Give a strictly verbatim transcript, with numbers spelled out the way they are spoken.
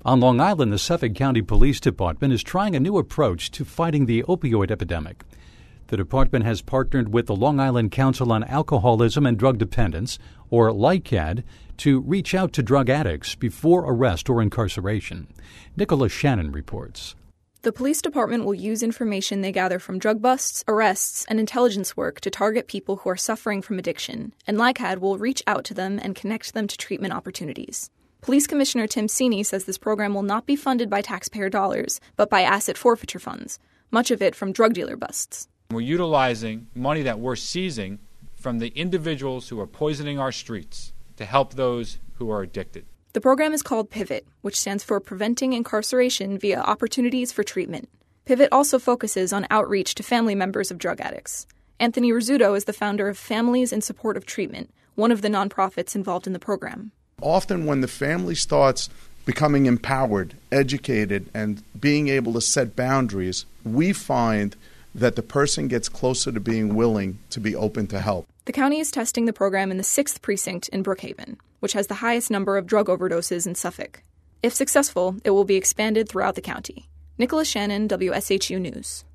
On Long Island, the Suffolk County Police Department is trying a new approach to fighting the opioid epidemic. The department has partnered with the Long Island Council on Alcoholism and Drug Dependence, or LICAD, to reach out to drug addicts before arrest or incarceration. Nicholas Shannon reports. The police department will use information they gather from drug busts, arrests, and intelligence work to target people who are suffering from addiction, and LICAD will reach out to them and connect them to treatment opportunities. Police Commissioner Tim Sini says this program will not be funded by taxpayer dollars, but by asset forfeiture funds, much of it from drug dealer busts. We're utilizing money that we're seizing from the individuals who are poisoning our streets to help those who are addicted. The program is called PIVOT, which stands for Preventing Incarceration via Opportunities for Treatment. PIVOT also focuses on outreach to family members of drug addicts. Anthony Rizzuto is the founder of Families in Support of Treatment, one of the nonprofits involved in the program. Often when the family starts becoming empowered, educated, and being able to set boundaries, we find that the person gets closer to being willing to be open to help. The county is testing the program in the sixth precinct in Brookhaven, which has the highest number of drug overdoses in Suffolk. If successful, it will be expanded throughout the county. Nicholas Shannon, W S H U News.